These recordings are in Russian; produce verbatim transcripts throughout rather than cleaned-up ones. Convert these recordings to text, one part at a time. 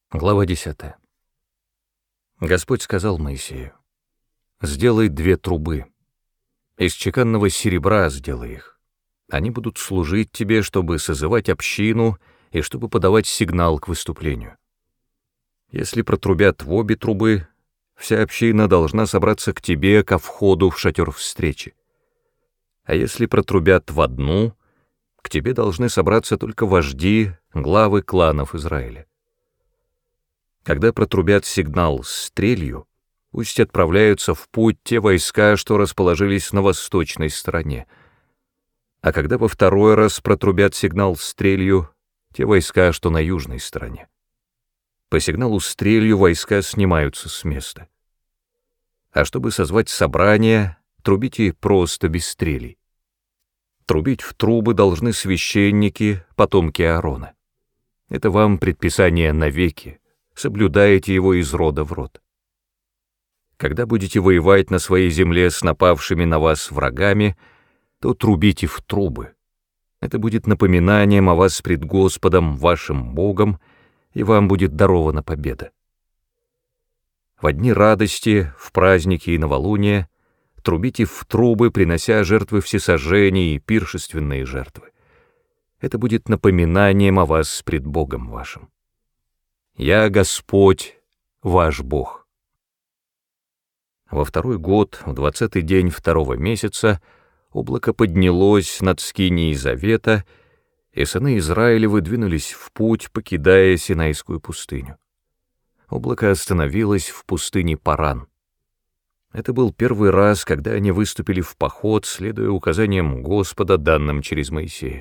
Глава десятая. Господь сказал Моисею: «Сделай две трубы, из чеканного серебра сделай их. Они будут служить тебе, чтобы созывать общину и чтобы подавать сигнал к выступлению. Если протрубят в обе трубы, вся община должна собраться к тебе ко входу в шатер встречи. А если протрубят в одну, к тебе должны собраться только вожди, главы кланов Израиля. Когда протрубят сигнал с трелью, пусть отправляются в путь те войска, что расположились на восточной стороне. А когда во второй раз протрубят сигнал с трелью, те войска, что на южной стороне. По сигналу с трелью войска снимаются с места. А чтобы созвать собрание, трубите просто без трелей. Трубить в трубы должны священники, потомки Аарона. Это вам предписание навеки. Соблюдаете его из рода в род. Когда будете воевать на своей земле с напавшими на вас врагами, то трубите в трубы. Это будет напоминанием о вас пред Господом, вашим Богом, и вам будет дарована победа. В дни радости, в праздники и новолуния трубите в трубы, принося жертвы всесожжения и пиршественные жертвы. Это будет напоминанием о вас пред Богом вашим. Я Господь, ваш Бог». Во второй год, в двадцатый день второго месяца, облако поднялось над скинией завета, и сыны Израилевы двинулись в путь, покидая Синайскую пустыню. Облако остановилось в пустыне Паран. Это был первый раз, когда они выступили в поход, следуя указаниям Господа, данным через Моисея.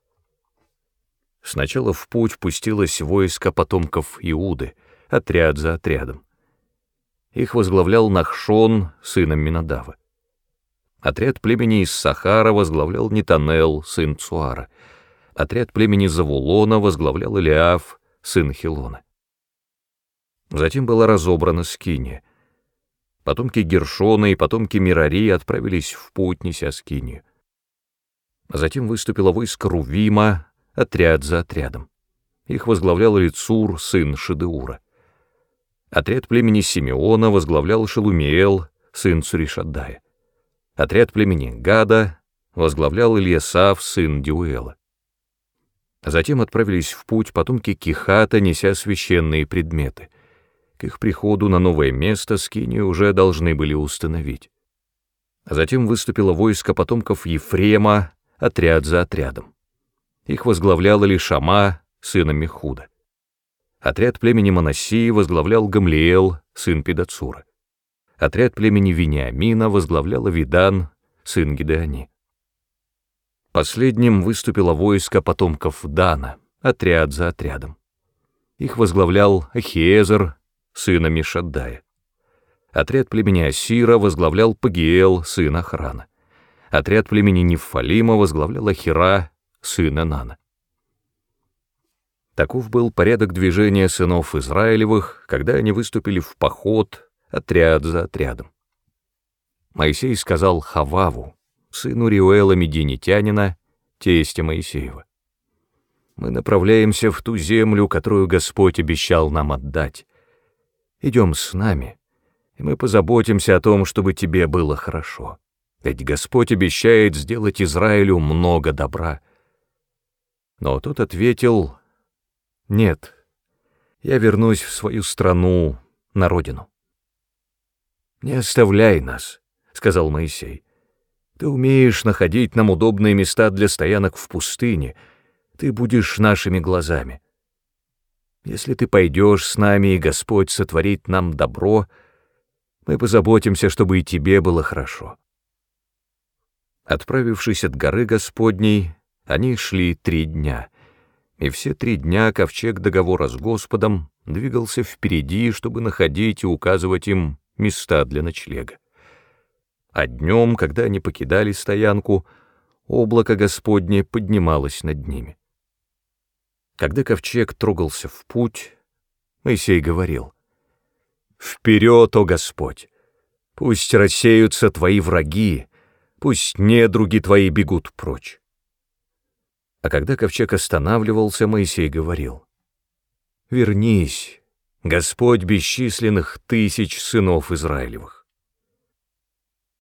Сначала в путь пустилось войско потомков Иуды, отряд за отрядом. Их возглавлял Нахшон, сын Амминадава. Отряд племени Иссахара возглавлял Нетанел, сын Цуара. Отряд племени Завулона возглавлял Элиаф, сын Хилона. Затем была разобрана скиния. Потомки Гершона и потомки Мерари отправились в путь, неся скинию. Затем выступило войско Рувима, отряд за отрядом. Их возглавлял Элицур, сын Шедеура. Отряд племени Симеона возглавлял Шелумиэл, сын Цуришаддая. Отряд племени Гада возглавлял Ильясав, сын Деуэла. Затем отправились в путь потомки Кихата, неся священные предметы. К их приходу на новое место скинию уже должны были установить. Затем выступило войско потомков Ефрема, отряд за отрядом. Их возглавлял Элишама, сын Аммихуда. Отряд племени Манассии возглавлял Гамлиэл, сын Педацура. Отряд племени Вениамина возглавлял Авидан, сын Гидеони. Последним выступило войско потомков Дана, отряд за отрядом. Их возглавлял Ахиезер, сын Аммишаддая. Отряд племени Асира возглавлял Пагиэл, сын Охрана. Отряд племени Нефалима возглавлял Ахира, сын Энана. Таков был порядок движения сынов Израилевых, когда они выступили в поход, отряд за отрядом. Моисей сказал Хававу, сыну Реуэла Мединитянина, тестя Моисеева: «Мы направляемся в ту землю, которую Господь обещал нам отдать. Идем с нами, и мы позаботимся о том, чтобы тебе было хорошо. Ведь Господь обещает сделать Израилю много добра». Но тот ответил: «Нет, я вернусь в свою страну, на родину». «Не оставляй нас», — сказал Моисей. «Ты умеешь находить нам удобные места для стоянок в пустыне, ты будешь нашими глазами. Если ты пойдешь с нами, и Господь сотворит нам добро, мы позаботимся, чтобы и тебе было хорошо». Отправившись от горы Господней, они шли три дня, и все три дня ковчег договора с Господом двигался впереди, чтобы находить и указывать им места для ночлега. А днем, когда они покидали стоянку, облако Господне поднималось над ними. Когда ковчег трогался в путь, Моисей говорил: «Вперед, о Господь! Пусть рассеются твои враги, пусть недруги твои бегут прочь». А когда ковчег останавливался, Моисей говорил: «Вернись, Господь бесчисленных тысяч сынов Израилевых.